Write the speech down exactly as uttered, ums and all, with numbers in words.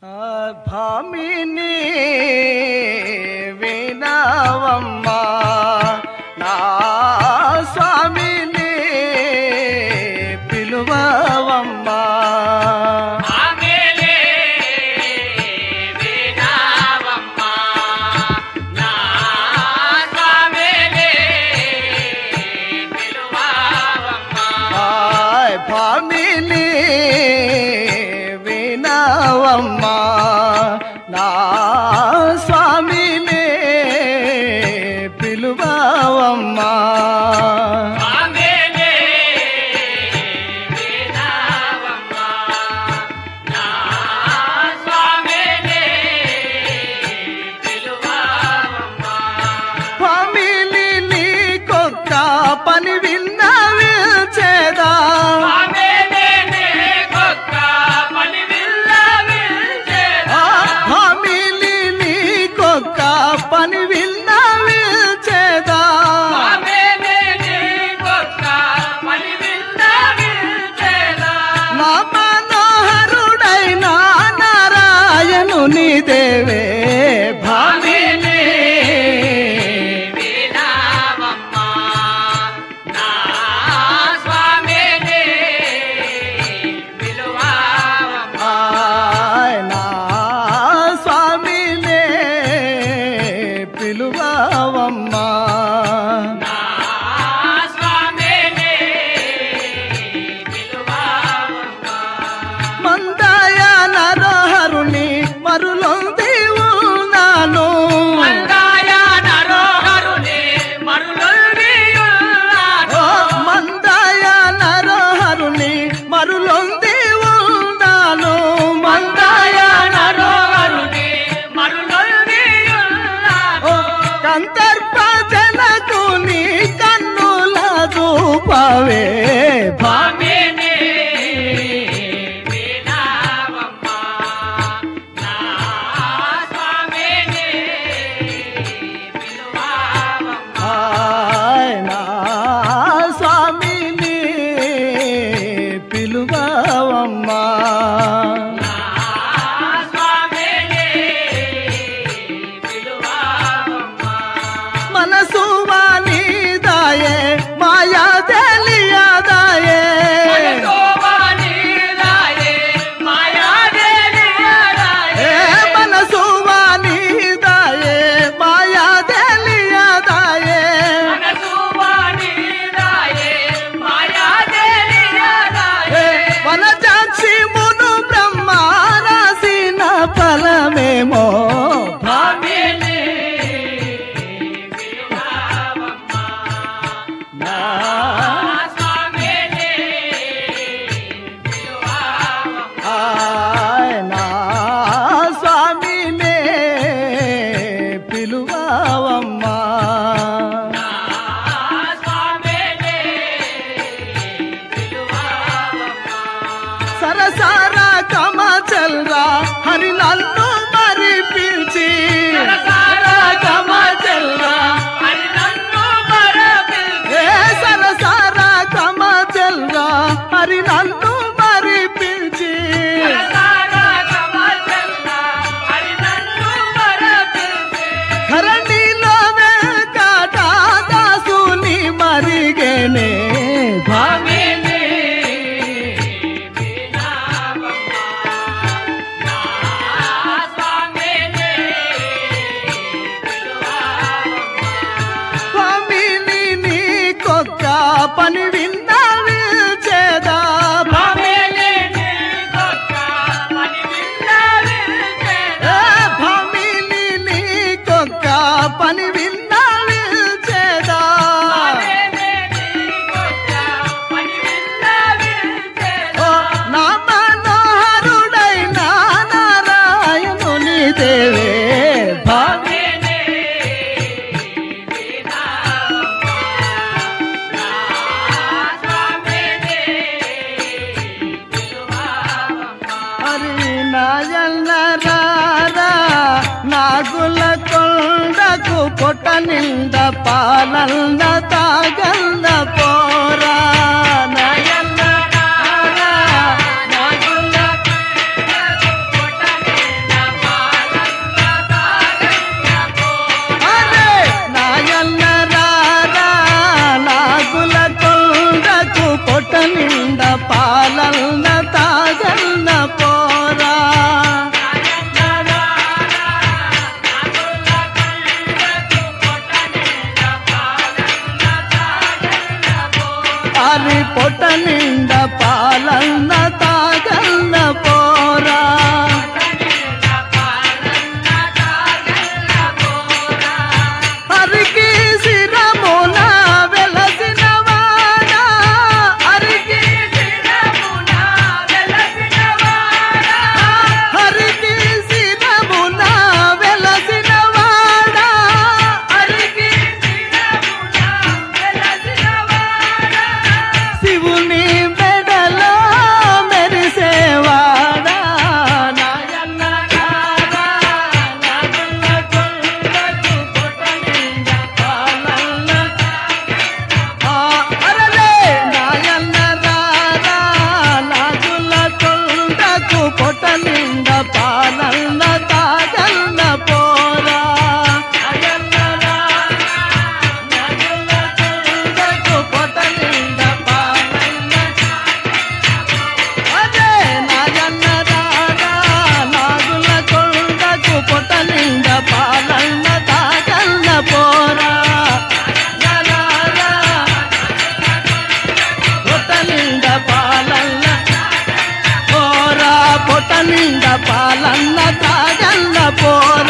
భామిని వినవమ్మా నా స్వామిని పిలువవమ్మా భామిని వినవమ్మా నా స్వామిని పిలువవమ్మా భామిని నీకొక్క పని విన్నవి చేదా పని విన్నవి చేదా నా మనోహరుడైన నారాయణుని దేవే భామిని వినవమ్మా నా స్వామిని పిలువవమ్మా నా స్వామిని పిలువవమ్మా మందాయ నరహరుని మరులొంది ఉన్నాను మందాయ నరహరుని మరులొంది ఉన్నాను మందాయ నరహరుని కంతర్ప జనకుని కన్నుల చూపవే భామిని వినవమ్మా నా స్వామిని పిలువవమ్మా నా స్వామిని పిలువవమ్మా మనసు వానిదాయే మాయా తెలియదాయే మనసు వానిదాయే మాయా తెలియదాయే వనజాక్షి మును బ్రహ్మ రాసిన ఫలమేమో భామిని నా స్వామినే పిలువవమ్మా సరసార కమచల్రా హరి నన్ను మరి పిలిచి కమచల్రా సరసార కమచల్రా హరి నన్ను మరి పిలిచి ధరణిలో వెంకట దాసుని మరిగేనే భామిని భామిని నీకొక్క పని విన్నవి చేదా భామిని నీకొక్క పని విన్నవి చేదా నా మనోహరుడైన నారాయణుని దేవే భామిని హరి నాయన రారా నాగుల కొండకు పొట్ట నింద పాలన్న తాగన్న పోరా నాయన రారా నాగుల పోరా